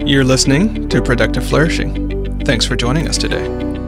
You're listening to Productive Flourishing. Thanks for joining us today.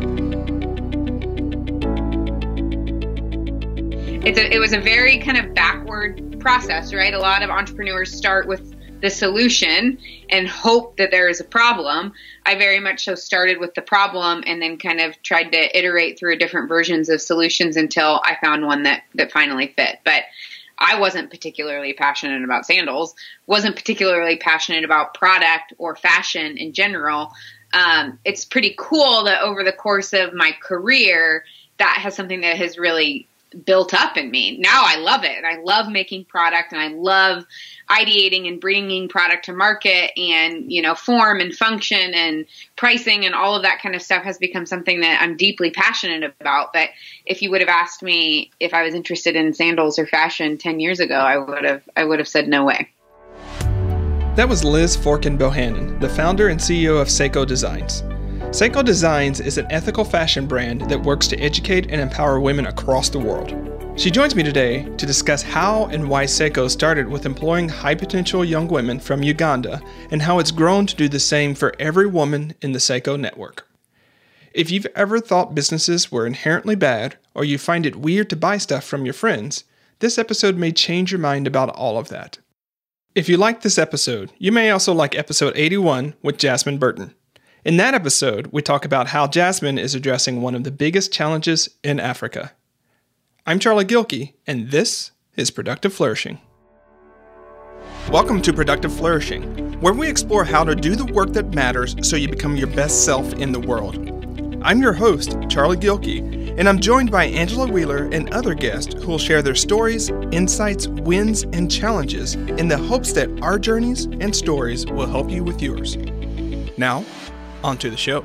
It was a very kind of backward process, right? A lot of entrepreneurs start with the solution and hope that there is a problem. I very much so started with the problem and then kind of tried to iterate through different versions of solutions until I found one that finally fit. But I wasn't particularly passionate about sandals, wasn't particularly passionate about product or fashion in general. It's pretty cool that over the course of my career, that has something that has really built up in me. Now I love it. I love making product and I love ideating and bringing product to market, and, you know, form and function and pricing and all of that kind of stuff has become something that I'm deeply passionate about. But if you would have asked me if I was interested in sandals or fashion 10 years ago, I would have said no way. That was Liz Forkin Bohannon, the founder and CEO of Sseko Designs. Sseko Designs is an ethical fashion brand that works to educate and empower women across the world. She joins me today to discuss how and why Sseko started with employing high-potential young women from Uganda and how it's grown to do the same for every woman in the Sseko network. If you've ever thought businesses were inherently bad or you find it weird to buy stuff from your friends, this episode may change your mind about all of that. If you like this episode, you may also like episode 81 with Jasmine Burton. In that episode, we talk about how Jasmine is addressing one of the biggest challenges in Africa. I'm Charlie Gilkey, and this is Productive Flourishing. Welcome to Productive Flourishing, where we explore how to do the work that matters so you become your best self in the world. I'm your host, Charlie Gilkey, and I'm joined by Angela Wheeler and other guests who will share their stories, insights, wins, and challenges in the hopes that our journeys and stories will help you with yours. Now, on to the show.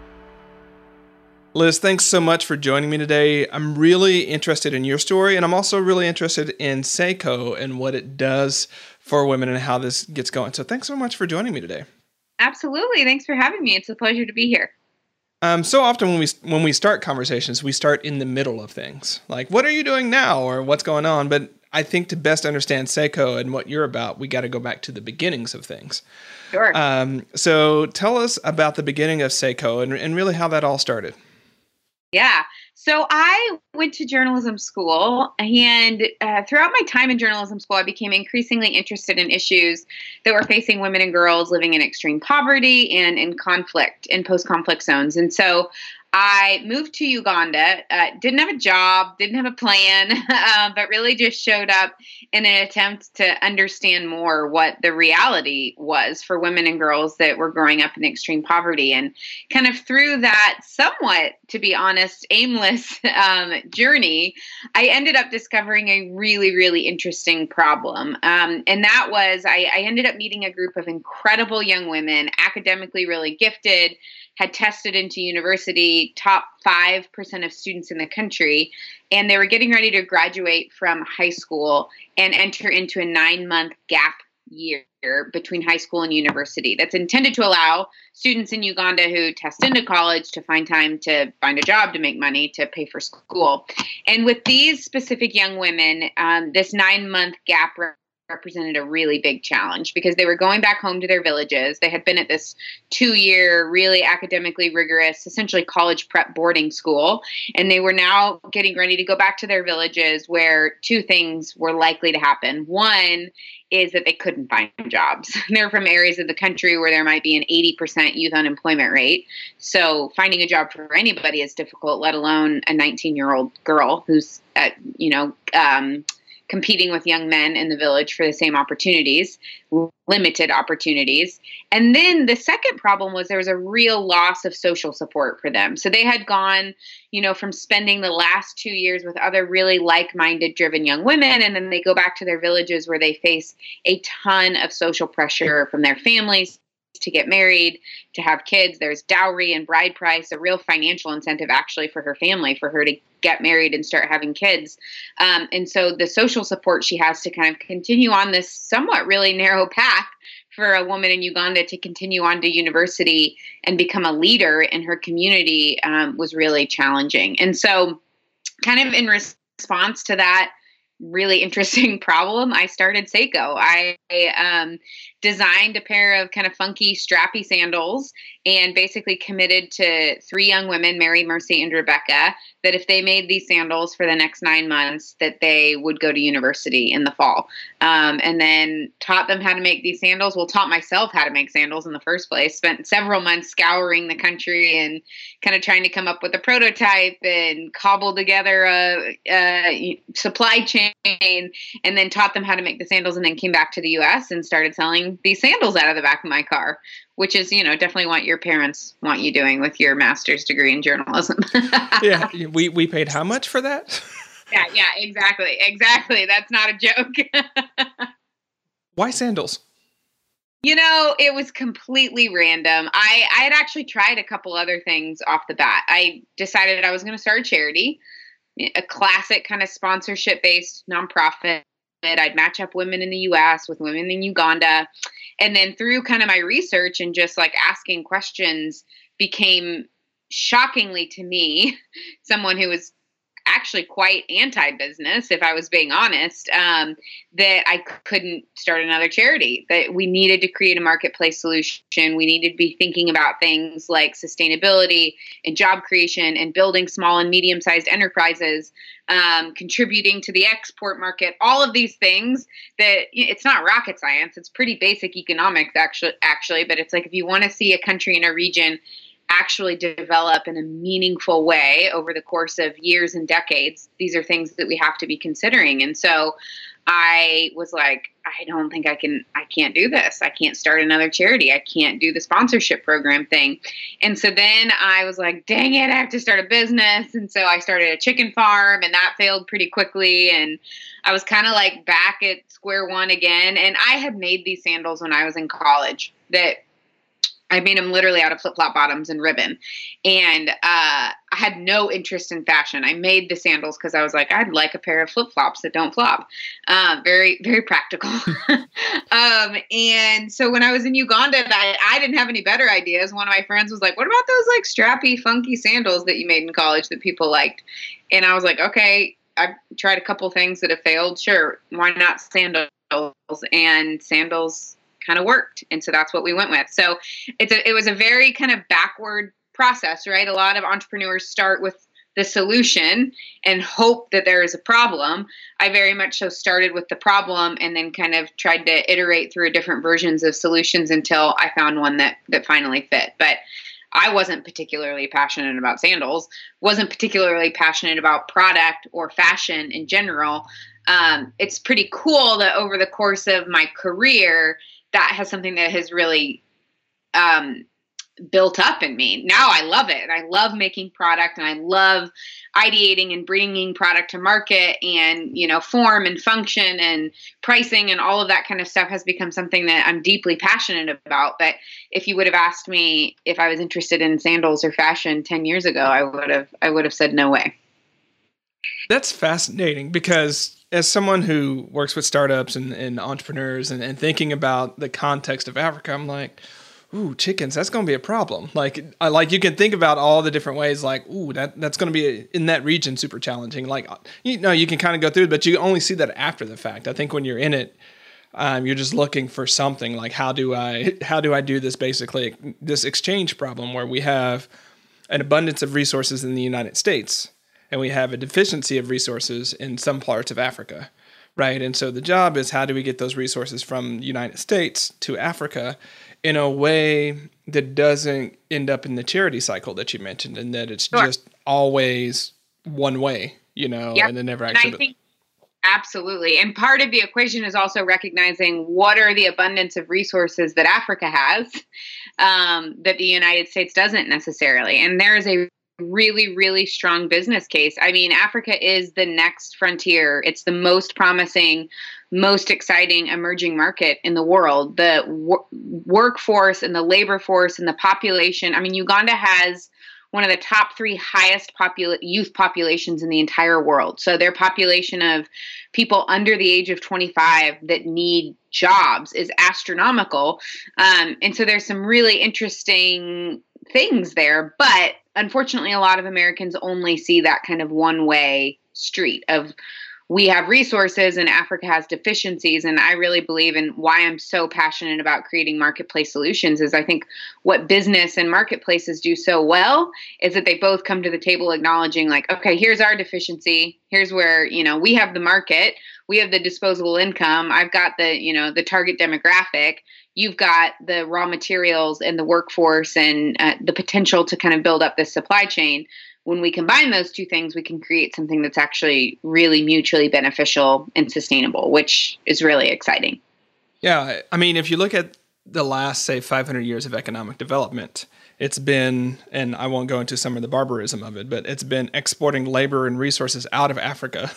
Liz, thanks so much for joining me today. I'm really interested in your story, and I'm also really interested in Sseko and what it does for women and how this gets going. So thanks so much for joining me today. Absolutely. Thanks for having me. It's a pleasure to be here. So often when we start conversations, we start in the middle of things. Like, what are you doing now, or what's going on? But I think to best understand Sseko and what you're about, we got to go back to the beginnings of things. Sure. So tell us about the beginning of Sseko and really how that all started. Yeah. So I went to journalism school, and throughout my time in journalism school, I became increasingly interested in issues that were facing women and girls living in extreme poverty and in conflict, in post-conflict zones. And so I moved to Uganda, didn't have a job, didn't have a plan, but really just showed up in an attempt to understand more what the reality was for women and girls that were growing up in extreme poverty. And kind of through that somewhat, to be honest, aimless journey, I ended up discovering a really, really interesting problem. And that was I ended up meeting a group of incredible young women, academically really gifted, had tested into university, top 5% of students in the country, and they were getting ready to graduate from high school and enter into a 9-month gap year between high school and university. That's intended to allow students in Uganda who test into college to find time to find a job, to make money, to pay for school. And with these specific young women, this 9-month gap represented a really big challenge because they were going back home to their villages. They had been at this 2-year, really academically rigorous, essentially college prep boarding school, and they were now getting ready to go back to their villages where two things were likely to happen. One is that they couldn't find jobs. They're from areas of the country where there might be an 80% youth unemployment rate. So finding a job for anybody is difficult, let alone a 19-year-old girl who's competing with young men in the village for the same opportunities, limited opportunities. And then the second problem was there was a real loss of social support for them. So they had gone, from spending the last 2 years with other really like-minded, driven young women, and then they go back to their villages where they face a ton of social pressure from their families to get married, to have kids. There's dowry and bride price, a real financial incentive actually for her family, for her to get married and start having kids. And so the social support she has to kind of continue on this somewhat really narrow path for a woman in Uganda to continue on to university and become a leader in her community was really challenging. And so kind of in response to that really interesting problem, I started Sseko. I designed a pair of kind of funky, strappy sandals and basically committed to 3 young women, Mary, Mercy, and Rebecca, that if they made these sandals for the next 9 months, that they would go to university in the fall. And then taught them how to make these sandals. Well, taught myself how to make sandals in the first place. Spent several months scouring the country and kind of trying to come up with a prototype and cobble together a supply chain, and then taught them how to make the sandals, and then came back to the US and started selling these sandals out of the back of my car, which is, definitely what your parents want you doing with your master's degree in journalism. Yeah. We paid how much for that? Yeah, exactly. That's not a joke. Why sandals? It was completely random. I had actually tried a couple other things off the bat. I decided I was going to start a charity, a classic kind of sponsorship-based nonprofit. I'd match up women in the US with women in Uganda. And then through kind of my research and just like asking questions, became shockingly to me, someone who was actually quite anti-business, if I was being honest, that I couldn't start another charity, that we needed to create a marketplace solution. We needed to be thinking about things like sustainability and job creation and building small and medium-sized enterprises, contributing to the export market, all of these things that it's not rocket science. It's pretty basic economics, actually, but it's like if you want to see a country and a region actually develop in a meaningful way over the course of years and decades, these are things that we have to be considering. And so I was like, I don't think I can't do this. I can't start another charity. I can't do the sponsorship program thing. And so then I was like, dang it, I have to start a business. And so I started a chicken farm, and that failed pretty quickly. And I was kind of like back at square one again. And I had made these sandals when I was in college that I made them literally out of flip-flop bottoms and ribbon. And I had no interest in fashion. I made the sandals because I was like, I'd like a pair of flip-flops that don't flop. Very, very practical. And so when I was in Uganda, I didn't have any better ideas. One of my friends was like, what about those like strappy, funky sandals that you made in college that people liked? And I was like, okay, I've tried a couple things that have failed. Sure, why not sandals? And sandals kind of worked. And so that's what we went with. So it was a very kind of backward process, right? A lot of entrepreneurs start with the solution and hope that there is a problem. I very much so started with the problem and then kind of tried to iterate through different versions of solutions until I found one that finally fit. But I wasn't particularly passionate about sandals, wasn't particularly passionate about product or fashion in general. It's pretty cool that over the course of my career, that has something that has really built up in me. Now I love it. I love making product, and I love ideating and bringing product to market, and, form and function and pricing and all of that kind of stuff has become something that I'm deeply passionate about. But if you would have asked me if I was interested in sandals or fashion 10 years ago, I would have said no way. That's fascinating, because as someone who works with startups and entrepreneurs and thinking about the context of Africa, I'm like, ooh, chickens, that's going to be a problem. Like you can think about all the different ways, like, ooh, that's going to be in that region super challenging. Like, you can kind of go through it, but you only see that after the fact. I think when you're in it, you're just looking for something like, how do I do this, basically this exchange problem where we have an abundance of resources in the United States, and we have a deficiency of resources in some parts of Africa, right? And so the job is, how do we get those resources from the United States to Africa in a way that doesn't end up in the charity cycle that you mentioned, and that it's Sure. just always one way, yep. And it never actually... Absolutely. And part of the equation is also recognizing what are the abundance of resources that Africa has that the United States doesn't necessarily. And there is a really, really strong business case. I mean, Africa is the next frontier. It's the most promising, most exciting emerging market in the world. The workforce and the labor force and the population. I mean, Uganda has one of the top 3 highest youth populations in the entire world. So their population of people under the age of 25 that need jobs is astronomical. And so there's some really interesting things there. But unfortunately, a lot of Americans only see that kind of one-way street of we have resources and Africa has deficiencies. And I really believe in why I'm so passionate about creating marketplace solutions is I think what business and marketplaces do so well is that they both come to the table acknowledging like, okay, here's our deficiency. Here's where, we have the market, we have the disposable income. I've got the target demographic. You've got the raw materials and the workforce and the potential to kind of build up this supply chain. When we combine those two things, we can create something that's actually really mutually beneficial and sustainable, which is really exciting. Yeah. I mean, if you look at the last, say, 500 years of economic development, it's been, and I won't go into some of the barbarism of it, but it's been exporting labor and resources out of Africa,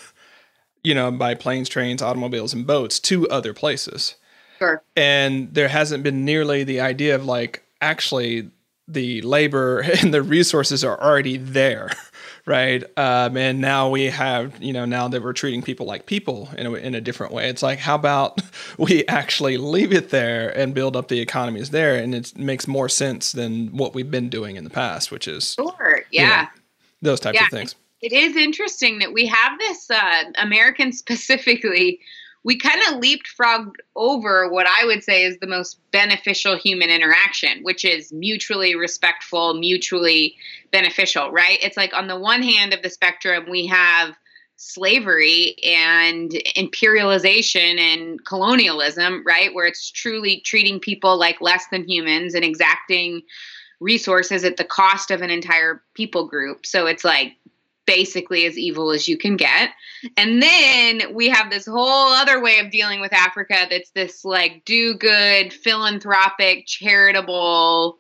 by planes, trains, automobiles, and boats to other places. Sure. And there hasn't been nearly the idea of like, actually, the labor and the resources are already there, right? And now we have, now that we're treating people like people in a different way, it's like, how about we actually leave it there and build up the economies there? And it makes more sense than what we've been doing in the past, which is sure, yeah, those types of things. It is interesting that we have this Americans specifically. We kind of leapfrogged over what I would say is the most beneficial human interaction, which is mutually respectful, mutually beneficial, right? It's like on the one hand of the spectrum, we have slavery and imperialization and colonialism, right? Where it's truly treating people like less than humans and exacting resources at the cost of an entire people group. So it's like basically as evil as you can get. And then we have this whole other way of dealing with Africa that's this like do-good, philanthropic, charitable,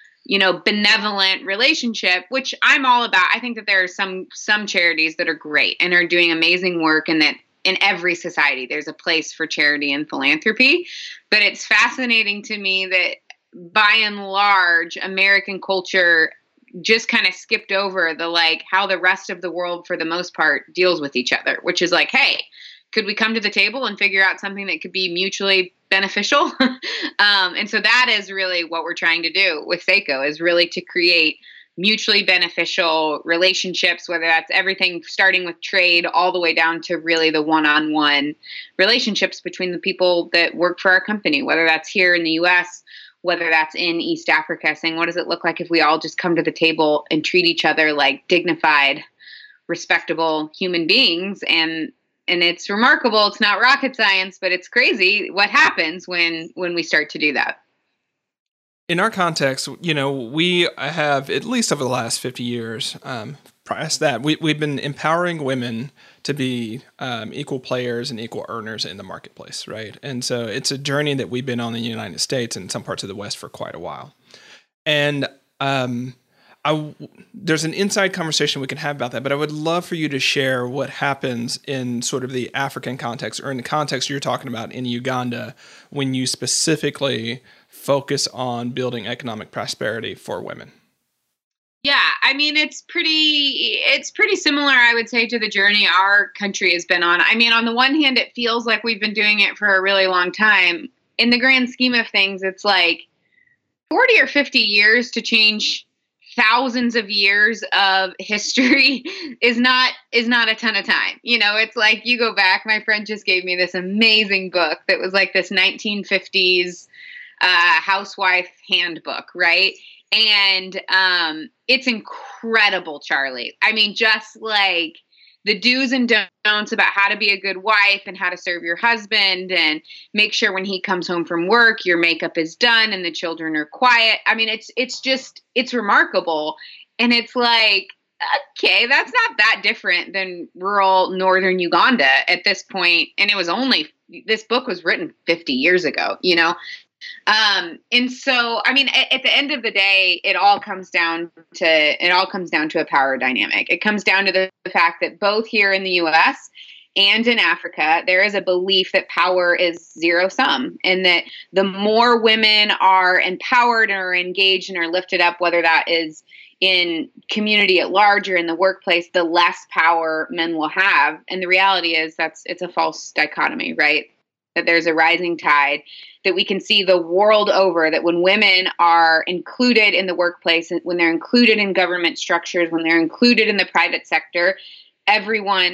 benevolent relationship, which I'm all about. I think that there are some charities that are great and are doing amazing work, and that in every society there's a place for charity and philanthropy. But it's fascinating to me that by and large, American culture just kind of skipped over the like how the rest of the world for the most part deals with each other, which is like, hey, could we come to the table and figure out something that could be mutually beneficial? And so that is really what we're trying to do with Sseko, is really to create mutually beneficial relationships, whether that's everything starting with trade all the way down to really the one-on-one relationships between the people that work for our company, whether that's here in the US, whether that's in East Africa, saying, what does it look like if we all just come to the table and treat each other like dignified, respectable human beings? And it's remarkable. It's not rocket science, but it's crazy what happens when we start to do that. In our context, we have, at least over the last 50 years, past that, we've been empowering women to be equal players and equal earners in the marketplace, right? And so it's a journey that we've been on in the United States and some parts of the West for quite a while. And there's an inside conversation we can have about that, but I would love for you to share what happens in sort of the African context, or in the context you're talking about in Uganda, when you specifically focus on building economic prosperity for women. Yeah, I mean, it's pretty similar, I would say, to the journey our country has been on. I mean, on the one hand, it feels like we've been doing it for a really long time. In the grand scheme of things, it's like 40 or 50 years to change thousands of years of history is not a ton of time. It's like you go back. My friend just gave me this amazing book that was like this 1950s housewife handbook, right? And it's incredible, Charlie. I mean, just like the do's and don'ts about how to be a good wife and how to serve your husband and make sure when he comes home from work, your makeup is done and the children are quiet. I mean, it's remarkable. And it's like, okay, that's not that different than rural northern Uganda at this point. And this book was written 50 years ago, and so, I mean, at the end of the day, it all comes down to a power dynamic. It comes down to the fact that both here in the US and in Africa, there is a belief that power is zero sum, and that the more women are empowered and are engaged and are lifted up, whether that is in community at large or in the workplace, the less power men will have. And the reality is it's a false dichotomy, right? That there's a rising tide, that we can see the world over, that when women are included in the workplace, when they're included in government structures, when they're included in the private sector, everyone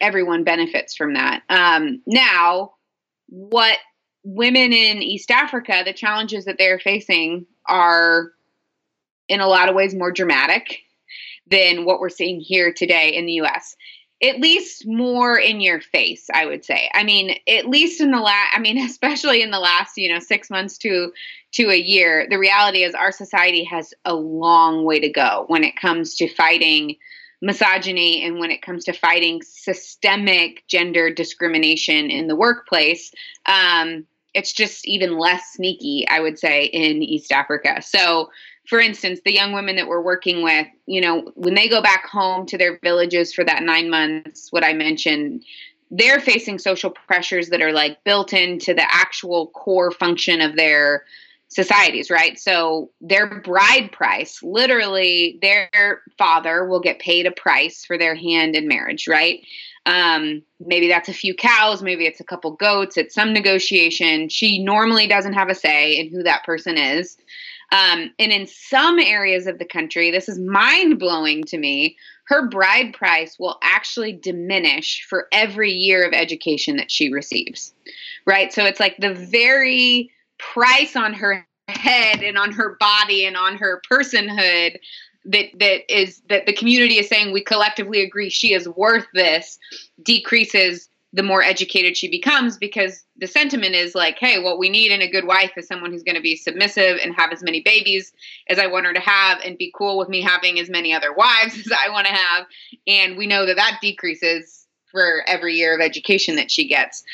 everyone benefits from that. Now, what women in East Africa, the challenges that they're facing are in a lot of ways more dramatic than what we're seeing here today in the US. At least more in your face, I would say. I mean, at least in the especially in the last, 6 months to a year, the reality is our society has a long way to go when it comes to fighting misogyny and when it comes to fighting systemic gender discrimination in the workplace. It's just even less sneaky, I would say, in East Africa. So, for instance, the young women that we're working with, when they go back home to their villages for that 9 months, what I mentioned, they're facing social pressures that are like built into the actual core function of their societies, right? So their bride price, literally their father will get paid a price for their hand in marriage, right? Maybe that's a few cows, maybe it's a couple goats, it's some negotiation. She normally doesn't have a say in who that person is. And in some areas of the country, this is mind-blowing to me, her bride price will actually diminish for every year of education that she receives, right? So it's like the very price on her head and on her body and on her personhood that the community is saying we collectively agree she is worth this decreases the more educated she becomes, because the sentiment is like, hey, what we need in a good wife is someone who's going to be submissive and have as many babies as I want her to have and be cool with me having as many other wives as I want to have. And we know that that decreases for every year of education that she gets.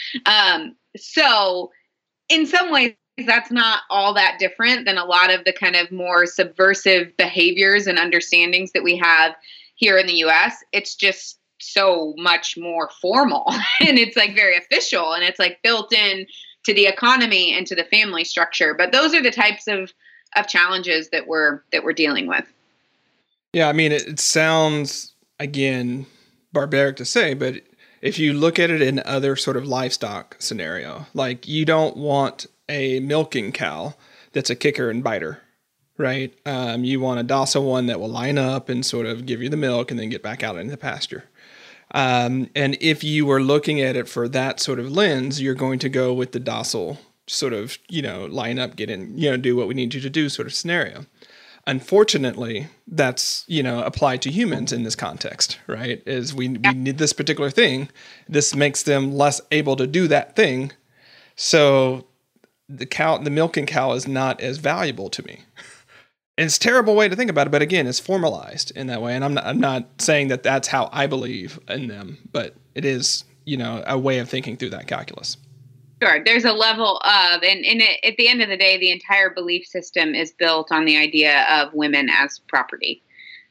So in some ways, that's not all that different than a lot of the kind of more subversive behaviors and understandings that we have here in the US. It's just so much more formal and it's like very official and it's like built in to the economy and to the family structure. But those are the types of challenges that we're dealing with. Yeah, I mean, it sounds, again, barbaric to say, but if you look at it in other sort of livestock scenario, like you don't want a milking cow that's a kicker and biter, right? You want a docile one that will line up and sort of give you the milk and then get back out into the pasture. And if you were looking at it for that sort of lens, you're going to go with the docile sort of, line up, get in, do what we need you to do sort of scenario. Unfortunately, that's, applied to humans in this context, right? Is we need this particular thing. This makes them less able to do that thing. So the milking cow is not as valuable to me. And it's a terrible way to think about it, but again, it's formalized in that way. And I'm not saying that that's how I believe in them, but it is, a way of thinking through that calculus. Sure. There's a level of, and at the end of the day, the entire belief system is built on the idea of women as property.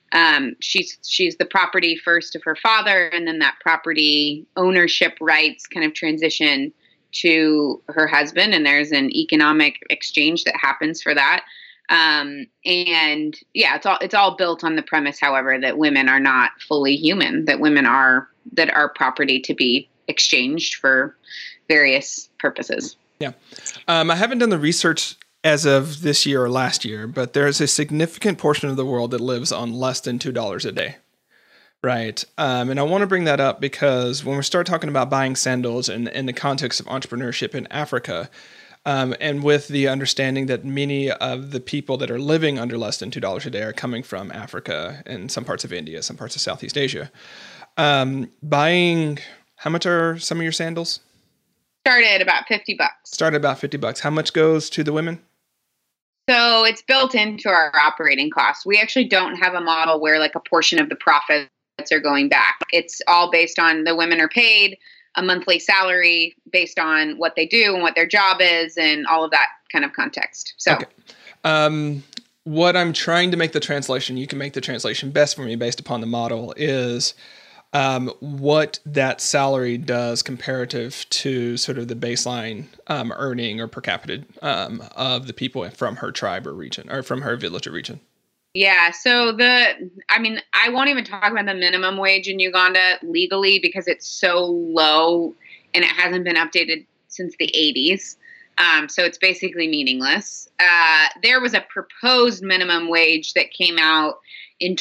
She's the property first of her father, and then that property ownership rights kind of transition to her husband, and there's an economic exchange that happens for that. And yeah, it's all built on the premise, however, that women are not fully human, that women are property to be exchanged for various purposes. Yeah. I haven't done the research as of this year or last year, but there's a significant portion of the world that lives on less than $2 a day. Right. And I want to bring that up because when we start talking about buying sandals in the context of entrepreneurship in Africa, and with the understanding that many of the people that are living under less than $2 a day are coming from Africa and some parts of India, some parts of Southeast Asia, buying, how much are some of your sandals? Started about $50. How much goes to the women? So it's built into our operating costs. We actually don't have a model where like a portion of the profits are going back. It's all based on the women are paid a monthly salary based on what they do and what their job is and all of that kind of context. So, okay. What I'm trying to make the translation, you can make the translation best for me based upon the model, is what that salary does comparative to sort of the baseline earning or per capita of the people from her tribe or region, or from her village or region. Yeah. So I won't even talk about the minimum wage in Uganda legally because it's so low and it hasn't been updated since the 80s. So it's basically meaningless. There was a proposed minimum wage that came out in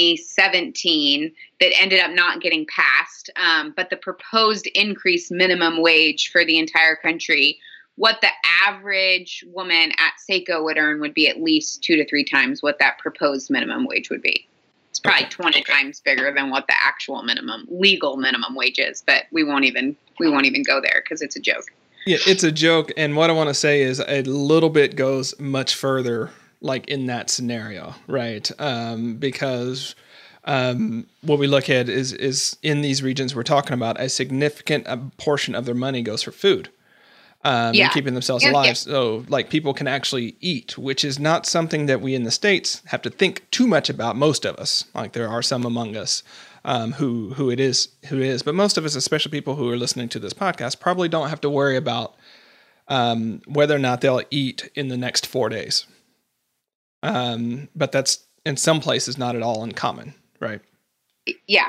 2017 that ended up not getting passed. But the proposed increased minimum wage for the entire country, what the average woman at Seiko would earn would be at least 2 to 3 times what that proposed minimum wage would be. It's probably 20 times bigger than what the actual legal minimum wage is, but we won't even go there because it's a joke. Yeah, it's a joke. And what I want to say is a little bit goes much further, like in that scenario, right? Because what we look at is in these regions we're talking about, a significant portion of their money goes for food. And keeping themselves alive. Yeah. So like people can actually eat, which is not something that we in the States have to think too much about. Most of us, like there are some among us who it is, but most of us, especially people who are listening to this podcast, probably don't have to worry about whether or not they'll eat in the next 4 days. But that's in some places not at all uncommon, right? Yeah.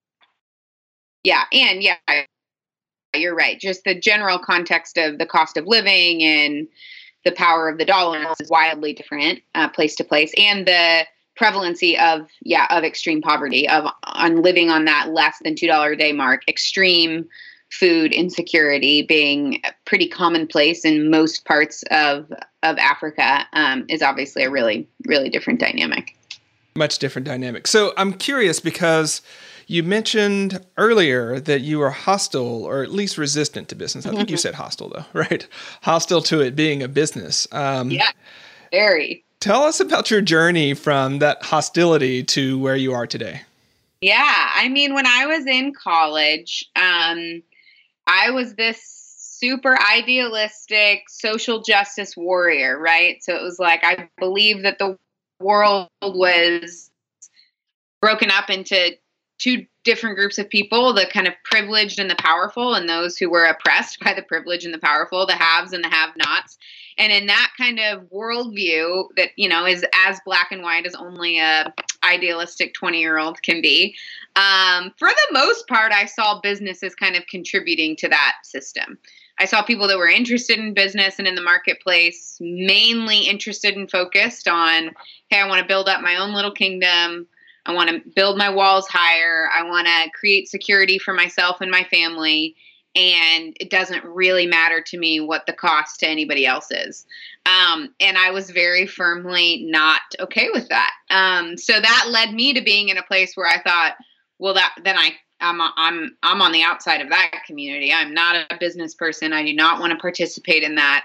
Yeah. And yeah, you're right. Just the general context of the cost of living and the power of the dollar is wildly different place to place, and the prevalency of extreme poverty, on living on that less than $2 a day mark, extreme food insecurity being pretty commonplace in most parts of Africa is obviously a really, really different dynamic. Much different dynamic. So I'm curious because you mentioned earlier that you were hostile or at least resistant to business. I think you said hostile though, right? Hostile to it being a business. Yeah, very. Tell us about your journey from that hostility to where you are today. Yeah, I mean, when I was in college, I was this super idealistic social justice warrior, right? So it was like I believed that the world was broken up into 2 different groups of people, the kind of privileged and the powerful, and those who were oppressed by the privileged and the powerful, the haves and the have-nots. And in that kind of worldview that, is as black and white as only a idealistic 20-year-old can be, for the most part, I saw businesses kind of contributing to that system. I saw people that were interested in business and in the marketplace, mainly interested and focused on, hey, I want to build up my own little kingdom. I want to build my walls higher. I want to create security for myself and my family. And it doesn't really matter to me what the cost to anybody else is. And I was very firmly not okay with that. So that led me to being in a place where I thought, well, I'm on the outside of that community. I'm not a business person. I do not want to participate in that.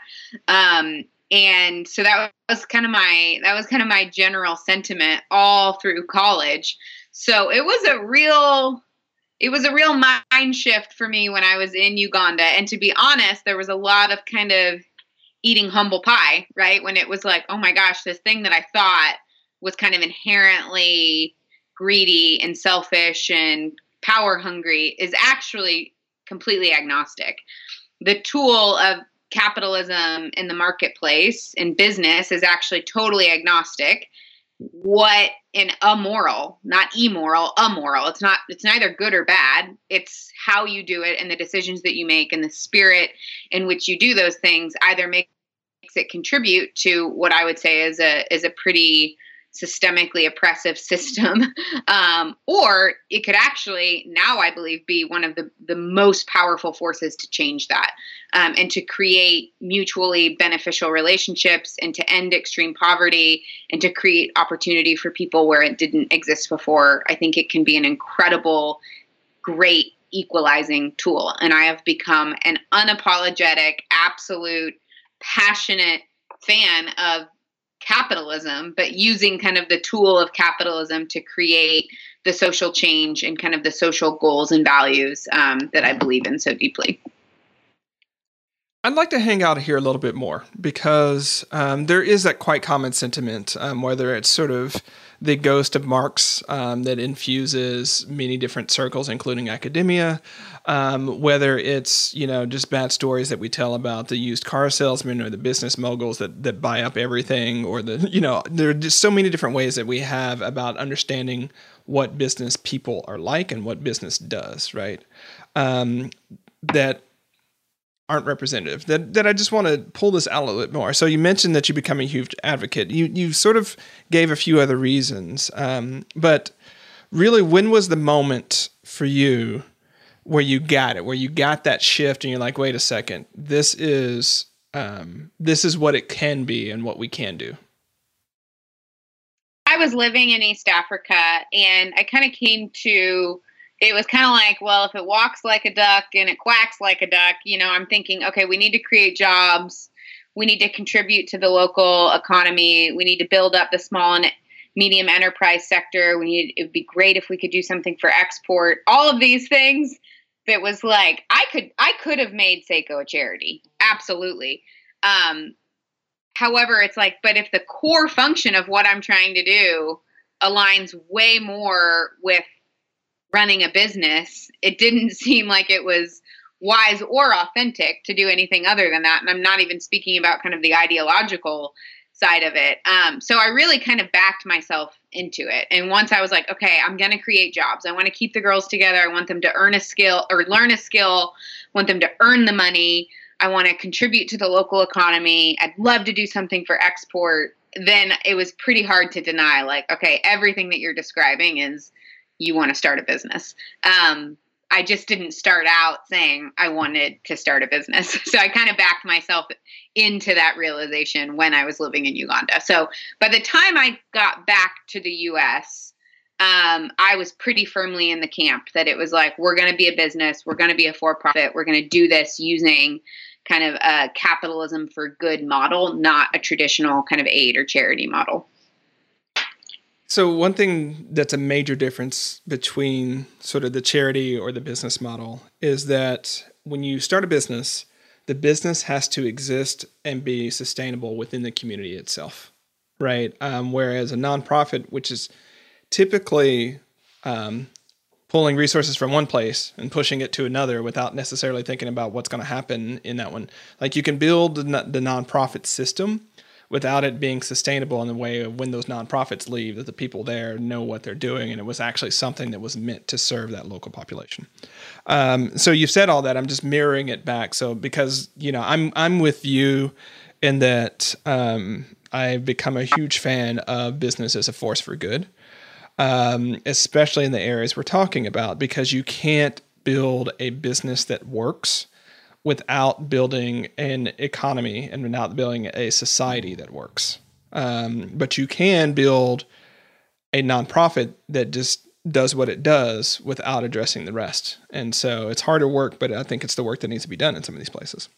And so that was kind of my general sentiment all through college. So it was a real mind shift for me when I was in Uganda. And to be honest, there was a lot of kind of eating humble pie, right? When it was like, oh my gosh, this thing that I thought was kind of inherently greedy and selfish and power hungry is actually completely agnostic. The tool of capitalism in the marketplace in business is actually totally agnostic. What an amoral, not immoral, amoral. It's neither good or bad. It's how you do it and the decisions that you make and the spirit in which you do those things either makes it contribute to what I would say is a pretty systemically oppressive system, or it could actually, now I believe, be one of the most powerful forces to change that, and to create mutually beneficial relationships and to end extreme poverty and to create opportunity for people where it didn't exist before. I think it can be an incredible, great equalizing tool. And I have become an unapologetic, absolute, passionate fan of capitalism, but using kind of the tool of capitalism to create the social change and kind of the social goals and values that I believe in so deeply. I'd like to hang out here a little bit more because there is that quite common sentiment, whether it's sort of the ghost of Marx that infuses many different circles, including academia, whether it's, just bad stories that we tell about the used car salesmen or the business moguls that buy up everything, or there are just so many different ways that we have about understanding what business people are like and what business does, right? That aren't representative that I just want to pull this out a little bit more. So you mentioned that you become a huge advocate. You sort of gave a few other reasons, but really, when was the moment for you where you got it, where you got that shift and you're like, wait a second, this is what it can be and what we can do? I was living in East Africa, and I kind of came to, it was kind of like, well, if it walks like a duck and it quacks like a duck, I'm thinking, okay, we need to create jobs. We need to contribute to the local economy. We need to build up the small and medium enterprise sector. It would be great if we could do something for export. All of these things that was like, I could have made Seiko a charity. Absolutely. However, it's like, but if the core function of what I'm trying to do aligns way more with running a business, it didn't seem like it was wise or authentic to do anything other than that. And I'm not even speaking about kind of the ideological side of it. So I really kind of backed myself into it. And once I was like, okay, I'm going to create jobs. I want to keep the girls together. I want them to earn a skill or learn a skill. I want them to earn the money. I want to contribute to the local economy. I'd love to do something for export. Then it was pretty hard to deny, like, okay, everything that you're describing is you want to start a business. I just didn't start out saying I wanted to start a business. So I kind of backed myself into that realization when I was living in Uganda. So by the time I got back to the US, I was pretty firmly in the camp that it was like, we're going to be a business. We're going to be a for-profit. We're going to do this using kind of a capitalism for good model, not a traditional kind of aid or charity model. So one thing that's a major difference between sort of the charity or the business model is that when you start a business, the business has to exist and be sustainable within the community itself, right? Whereas a nonprofit, which is typically pulling resources from one place and pushing it to another without necessarily thinking about what's going to happen in that one. Like you can build the nonprofit system without it being sustainable in the way of when those nonprofits leave, that the people there know what they're doing and it was actually something that was meant to serve that local population. So you've said all that. I'm just mirroring it back. So because, I'm with you in that I've become a huge fan of business as a force for good. Especially in the areas we're talking about, because you can't build a business that works without building an economy and without building a society that works. But you can build a nonprofit that just does what it does without addressing the rest. And so it's harder work, but I think it's the work that needs to be done in some of these places.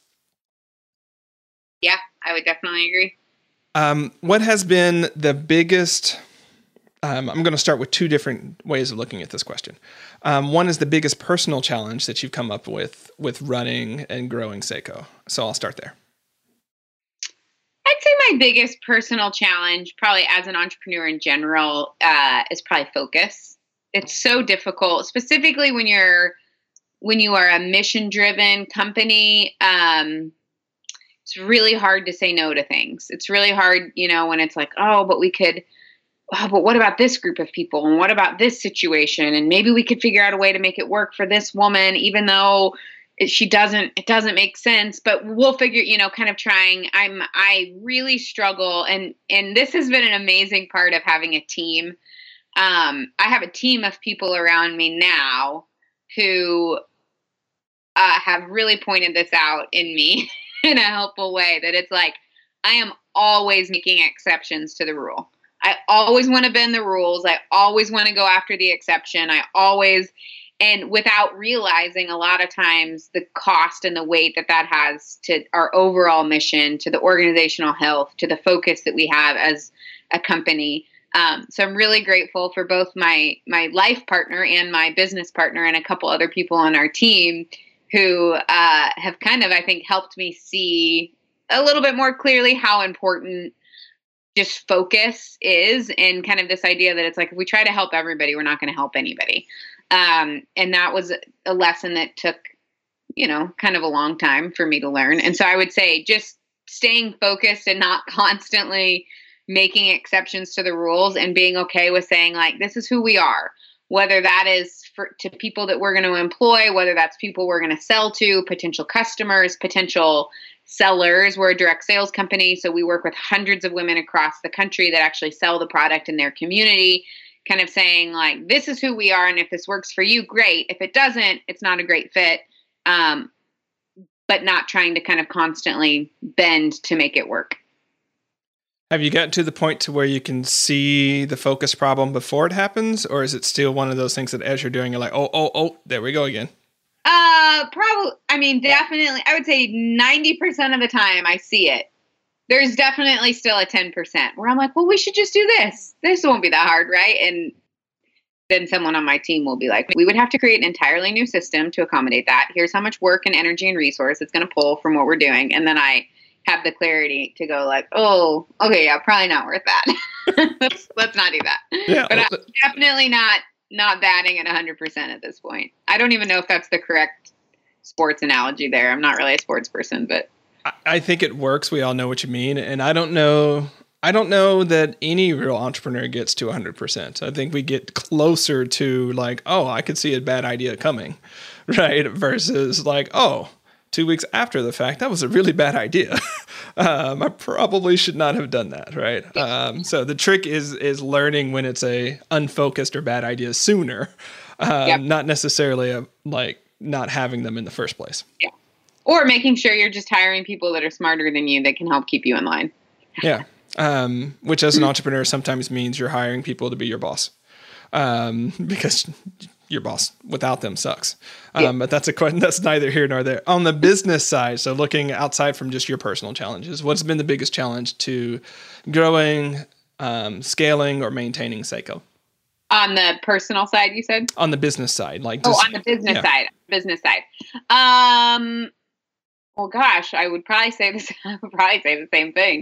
Yeah, I would definitely agree. What has been the biggest... I'm going to start with two different ways of looking at this question. One is the biggest personal challenge that you've come up with running and growing Seiko. So I'll start there. I'd say my biggest personal challenge, probably as an entrepreneur in general, is probably focus. It's so difficult, specifically when you are a mission-driven company. It's really hard to say no to things. It's really hard, when it's like, but what about this group of people? And what about this situation? And maybe we could figure out a way to make it work for this woman, even though it doesn't make sense, but we'll figure, kind of trying. I really struggle. And this has been an amazing part of having a team. I have a team of people around me now who have really pointed this out in me in a helpful way, that it's like, I am always making exceptions to the rule. I always want to bend the rules. I always want to go after the exception. And without realizing a lot of times the cost and the weight that has to our overall mission, to the organizational health, to the focus that we have as a company. So I'm really grateful for both my life partner and my business partner and a couple other people on our team who have kind of, I think, helped me see a little bit more clearly how important just focus is, and kind of this idea that it's like, if we try to help everybody, we're not going to help anybody. And that was a lesson that took, kind of a long time for me to learn. And so I would say just staying focused and not constantly making exceptions to the rules, and being okay with saying, like, this is who we are. whether that is to people that we're going to employ, whether that's people we're going to sell to, potential customers, potential sellers. We're a direct sales company, so we work with hundreds of women across the country that actually sell the product in their community, kind of saying like, this is who we are, and if this works for you, great. If it doesn't, it's not a great fit, but not trying to kind of constantly bend to make it work. Have you gotten to the point to where you can see the focus problem before it happens, or is it still one of those things that as you're doing, you're like, oh, there we go again? Probably. I mean, definitely. I would say 90% of the time I see it. There's definitely still a 10% where I'm like, well, we should just do this. This won't be that hard, right? And then someone on my team will be like, we would have to create an entirely new system to accommodate that. Here's how much work and energy and resource it's going to pull from what we're doing. And then I have the clarity to go like, oh, okay, yeah, probably not worth that. let's not do that. Yeah, but I'm definitely not batting at 100% at this point. I don't even know if that's the correct sports analogy there. I'm not really a sports person, but I think it works. We all know what you mean. And I don't know that any real entrepreneur gets to 100%. I think we get closer to like, oh, I could see a bad idea coming, right? Versus like, oh, 2 weeks after the fact, that was a really bad idea. I probably should not have done that, right? So the trick is learning when it's a unfocused or bad idea sooner, not necessarily like not having them in the first place. Yeah. Or making sure you're just hiring people that are smarter than you that can help keep you in line. Yeah. Which as an entrepreneur sometimes means you're hiring people to be your boss. Because your boss without them sucks. But that's a question that's neither here nor there. On the business side, so looking outside from just your personal challenges, what's been the biggest challenge to growing, scaling, or maintaining Seiko? On the personal side, you said? On the business side. On the business side. Well, gosh, I would probably say this. I would probably say the same thing.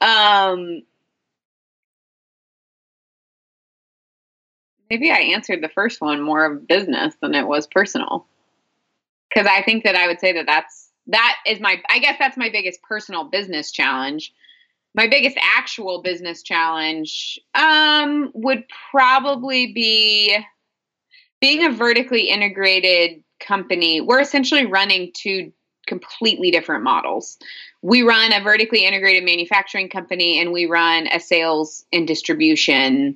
Maybe I answered the first one more of business than it was personal. Because I think that I would say I guess that's my biggest personal business challenge. My biggest actual business challenge would probably be being a vertically integrated company. We're essentially running two completely different models. We run a vertically integrated manufacturing company, and we run a sales and distribution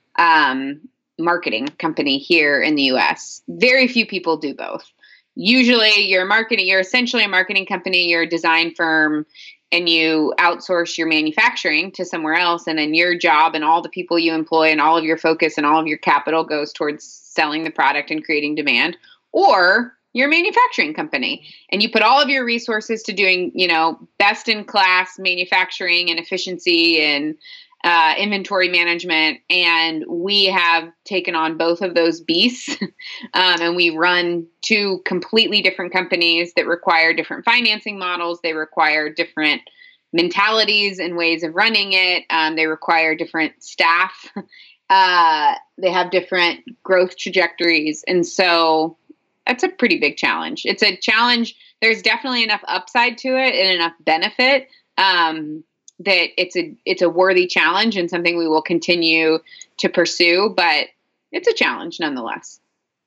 marketing company here in the US. Very few people do both. Usually you're essentially a marketing company, you're a design firm, and you outsource your manufacturing to somewhere else. And then your job and all the people you employ and all of your focus and all of your capital goes towards selling the product and creating demand. Or you're a manufacturing company and you put all of your resources to doing, best in class manufacturing and efficiency and inventory management. And we have taken on both of those beasts. And we run two completely different companies that require different financing models. They require different mentalities and ways of running it. They require different staff. They have different growth trajectories. And so that's a pretty big challenge. It's a challenge. There's definitely enough upside to it and enough benefit that it's a worthy challenge and something we will continue to pursue, but it's a challenge nonetheless.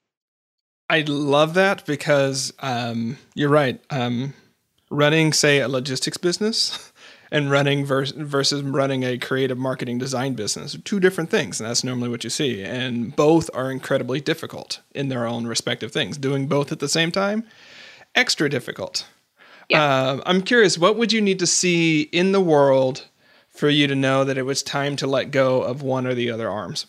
I love that because you're right. Running, say, a logistics business and running versus running a creative marketing design business are two different things, and that's normally what you see. And both are incredibly difficult in their own respective things. Doing both at the same time, extra difficult. Yeah. I'm curious, what would you need to see in the world for you to know that it was time to let go of one or the other arms?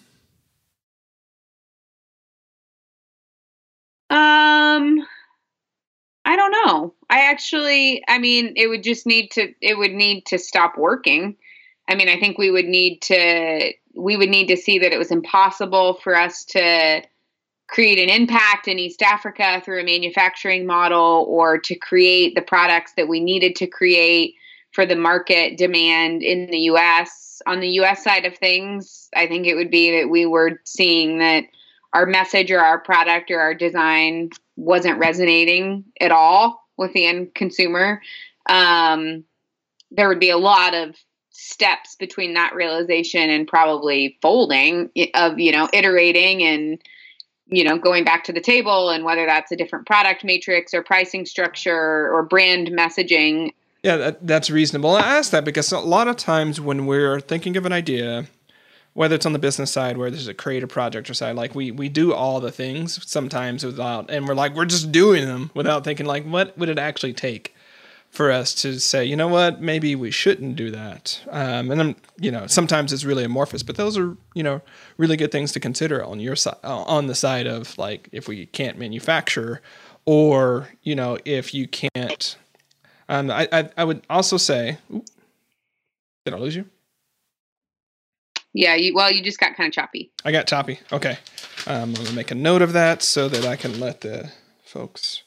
I don't know. It would need to stop working. I think we would need to see that it was impossible for us to create an impact in East Africa through a manufacturing model or to create the products that we needed to create for the market demand in the US. On the US side of things, I think it would be that we were seeing that our message or our product or our design wasn't resonating at all with the end consumer. There would be a lot of steps between that realization and probably folding of, iterating and going back to the table, and whether that's a different product matrix or pricing structure or brand messaging. Yeah, that's reasonable. I ask that because a lot of times when we're thinking of an idea, whether it's on the business side, where there's a creative project or side, like we do all the things sometimes without, and we're just doing them without thinking like, what would it actually take for us to say, you know what, maybe we shouldn't do that. And then, sometimes it's really amorphous, but those are, really good things to consider on your side, on the side of like, if we can't manufacture, or, if you can't, I would also say, did I lose you? Yeah, you just got kind of choppy. I got choppy. Okay. I'm going to make a note of that so that I can let the folks.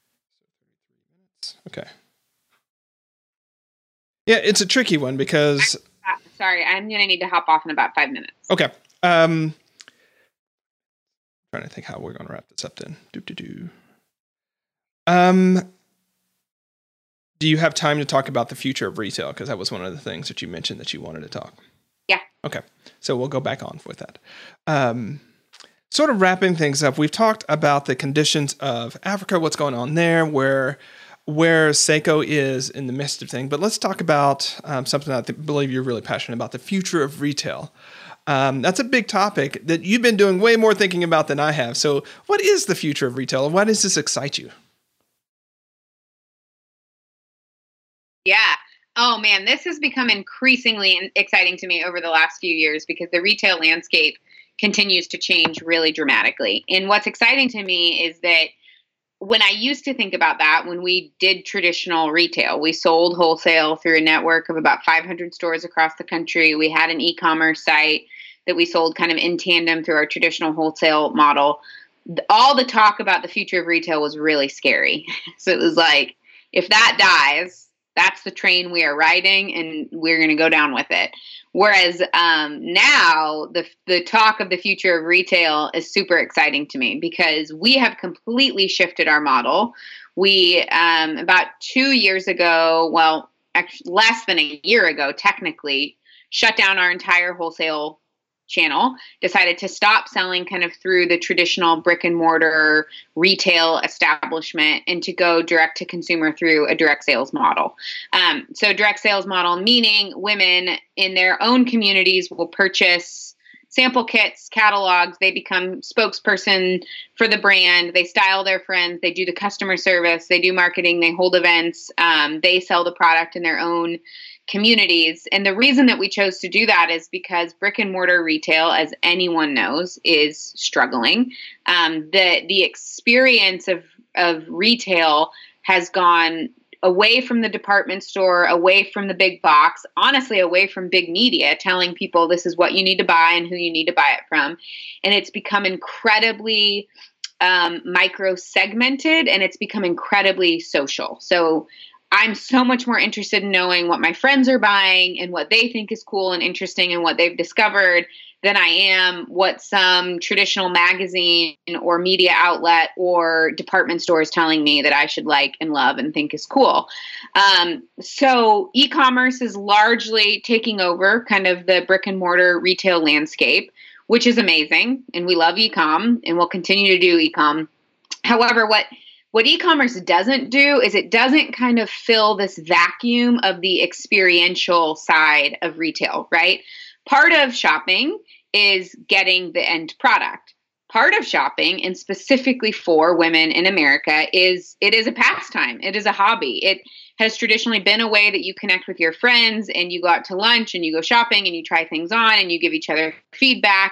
Okay. Yeah, it's a tricky one because. Sorry, I'm going to need to hop off in about 5 minutes. Okay. Trying to think how we're going to wrap this up then. Do you have time to talk about the future of retail? Because that was one of the things that you mentioned that you wanted to talk. Yeah. Okay. So we'll go back on with that. Sort of wrapping things up, we've talked about the conditions of Africa, what's going on there, where Seiko is in the midst of things. But let's talk about something that I believe you're really passionate about, the future of retail. That's a big topic that you've been doing way more thinking about than I have. So what is the future of retail, and why does this excite you? Yeah. Oh man, this has become increasingly exciting to me over the last few years because the retail landscape continues to change really dramatically. And what's exciting to me is that when I used to think about that, when we did traditional retail, we sold wholesale through a network of about 500 stores across the country. We had an e-commerce site that we sold kind of in tandem through our traditional wholesale model. All the talk about the future of retail was really scary. So it was like, if that dies, that's the train we are riding, and we're going to go down with it. Whereas now the talk of the future of retail is super exciting to me because we have completely shifted our model. We, about 2 years ago, well, actually less than a year ago, technically, shut down our entire wholesale channel, decided to stop selling kind of through the traditional brick and mortar retail establishment and to go direct to consumer through a direct sales model. So direct sales model, meaning women in their own communities will purchase sample kits, catalogs. They become spokesperson for the brand. They style their friends. They do the customer service. They do marketing. They hold events. They sell the product in their own communities. And the reason that we chose to do that is because brick and mortar retail, as anyone knows, is struggling. The experience of retail has gone away from the department store, away from the big box, honestly, away from big media telling people this is what you need to buy and who you need to buy it from. And it's become incredibly micro segmented, and it's become incredibly social. So I'm so much more interested in knowing what my friends are buying and what they think is cool and interesting and what they've discovered than I am what some traditional magazine or media outlet or department store is telling me that I should like and love and think is cool. So e-commerce is largely taking over kind of the brick and mortar retail landscape, which is amazing. And we love e-com and we'll continue to do e-com. However, what e-commerce doesn't do is it doesn't kind of fill this vacuum of the experiential side of retail, right? Part of shopping is getting the end product. Part of shopping, and specifically for women in America, is a pastime. It is a hobby. It has traditionally been a way that you connect with your friends and you go out to lunch and you go shopping and you try things on and you give each other feedback.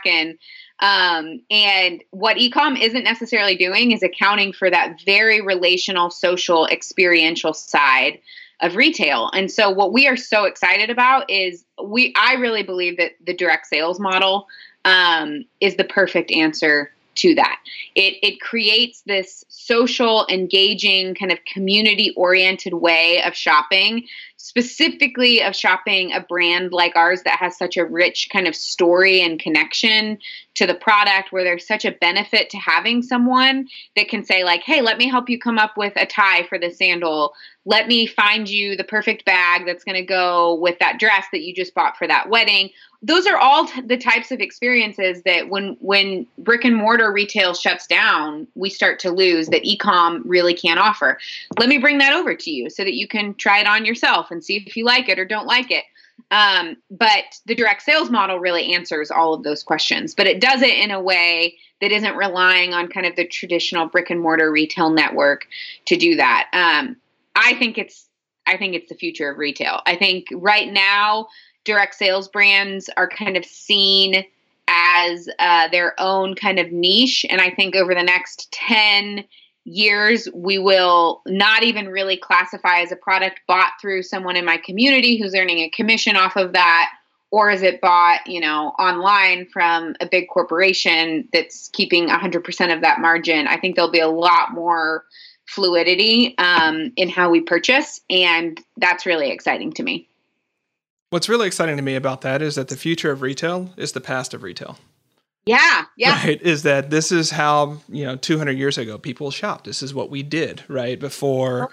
And what e-com isn't necessarily doing is accounting for that very relational, social, experiential side of retail. And so what we are so excited about is I really believe that the direct sales model is the perfect answer to that. It creates this social, engaging, kind of community-oriented way of shopping specifically of shopping a brand like ours that has such a rich kind of story and connection to the product, where there's such a benefit to having someone that can say like, hey, let me help you come up with a tie for the sandal. Let me find you the perfect bag that's going to go with that dress that you just bought for that wedding. Those are all the types of experiences that when brick and mortar retail shuts down, we start to lose, that e-com really can't offer. Let me bring that over to you so that you can try it on yourself and see if you like it or don't like it. But the direct sales model really answers all of those questions, but it does it in a way that isn't relying on kind of the traditional brick and mortar retail network to do that. I think it's the future of retail. I think right now, direct sales brands are kind of seen as their own kind of niche. And I think over the next 10 years, we will not even really classify as a product bought through someone in my community who's earning a commission off of that, or is it bought, online from a big corporation that's keeping 100% of that margin. I think there'll be a lot more fluidity in how we purchase, and that's really exciting to me. What's really exciting to me about that is that the future of retail is the past of retail. Yeah. Right. Is that this is how, 200 years ago people shopped. This is what we did, right? Before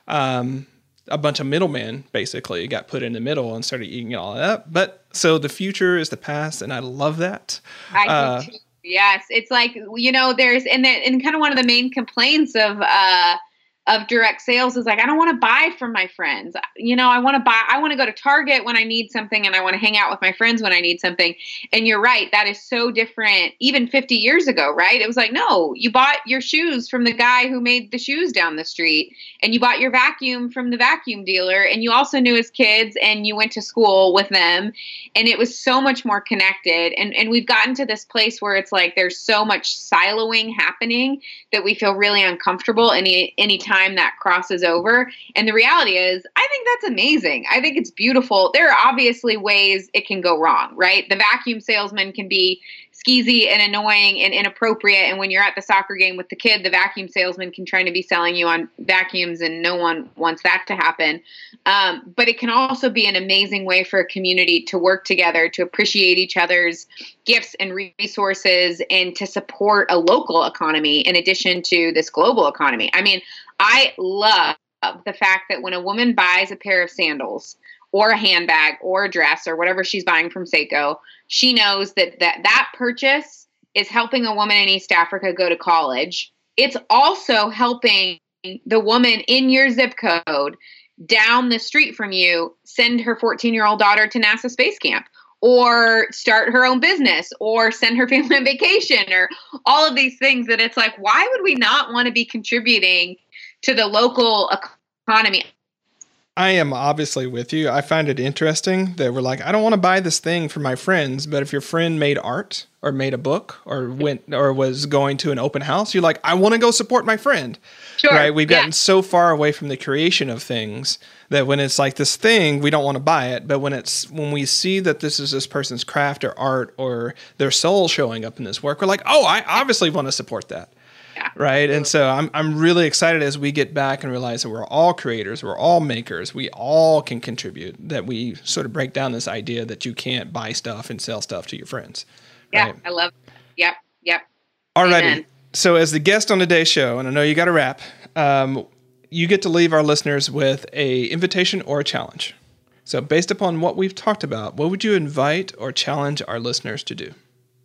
a bunch of middlemen basically got put in the middle and started eating it all up. But so the future is the past, and I love that. I do too. Yes. It's like, there's, and kind of one of the main complaints of direct sales is like, I don't want to buy from my friends. I want to go to Target when I need something, and I want to hang out with my friends when I need something. And you're right. That is so different. Even 50 years ago, right? It was like, no, you bought your shoes from the guy who made the shoes down the street, and you bought your vacuum from the vacuum dealer, and you also knew his kids, and you went to school with them. And it was so much more connected. And we've gotten to this place where it's like, there's so much siloing happening that we feel really uncomfortable any time that crosses over. And the reality is, I think that's amazing. I think it's beautiful. There are obviously ways it can go wrong, right? The vacuum salesman can be skeezy and annoying and inappropriate. And when you're at the soccer game with the kid, the vacuum salesman can try to be selling you on vacuums, and no one wants that to happen. But it can also be an amazing way for a community to work together, to appreciate each other's gifts and resources, and to support a local economy in addition to this global economy. I mean, I love the fact that when a woman buys a pair of sandals or a handbag or a dress or whatever she's buying from Seiko, she knows that purchase is helping a woman in East Africa go to college. It's also helping the woman in your zip code down the street from you send her 14-year-old daughter to NASA space camp, or start her own business, or send her family on vacation, or all of these things that it's like, why would we not want to be contributing to the local economy? I am obviously with you. I find it interesting that we're like, I don't want to buy this thing for my friends, but if your friend made art or made a book or was going to an open house, you're like, I want to go support my friend. Sure. Right? We've gotten so far away from the creation of things that when it's like this thing, we don't want to buy it. But when we see that this is this person's craft or art or their soul showing up in this work, we're like, oh, I obviously want to support that. Yeah. Right. And so I'm really excited as we get back and realize that we're all creators, we're all makers, we all can contribute, that we sort of break down this idea that you can't buy stuff and sell stuff to your friends. Yeah, right? I love it. Yep. Alrighty. So as the guest on today's show, and I know you got to wrap, you get to leave our listeners with a invitation or a challenge. So based upon what we've talked about, what would you invite or challenge our listeners to do?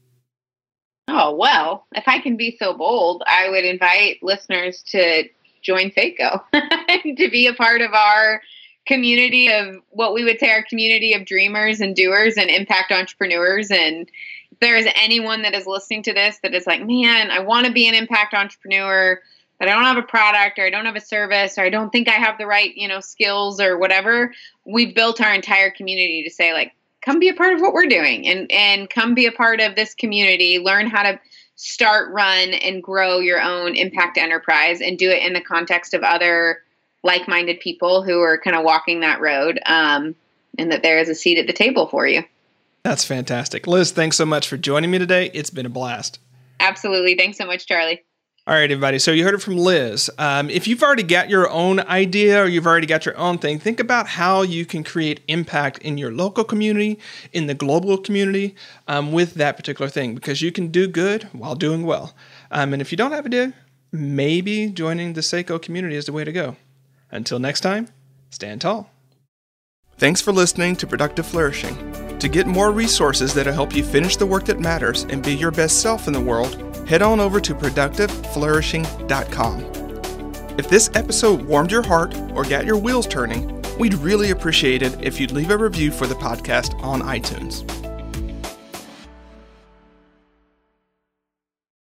Oh, well, if I can be so bold, I would invite listeners to join Seiko, to be a part of our community of what we would say our community of dreamers and doers and impact entrepreneurs. And if there is anyone that is listening to this that is like, man, I want to be an impact entrepreneur, but I don't have a product, or I don't have a service, or I don't think I have the right, skills or whatever, we've built our entire community to say, like, come be a part of what we're doing, and come be a part of this community, learn how to start, run, and grow your own impact enterprise, and do it in the context of other like-minded people who are kind of walking that road, and that there is a seat at the table for you. That's fantastic. Liz, thanks so much for joining me today. It's been a blast. Absolutely. Thanks so much, Charlie. All right, everybody. So you heard it from Liz. If you've already got your own idea or you've already got your own thing, think about how you can create impact in your local community, in the global community, with that particular thing, because you can do good while doing well. And if you don't have a idea, maybe joining the Seiko community is the way to go. Until next time, stand tall. Thanks for listening to Productive Flourishing. To get more resources that'll help you finish the work that matters and be your best self in the world, head on over to productiveflourishing.com. If this episode warmed your heart or got your wheels turning, we'd really appreciate it if you'd leave a review for the podcast on iTunes.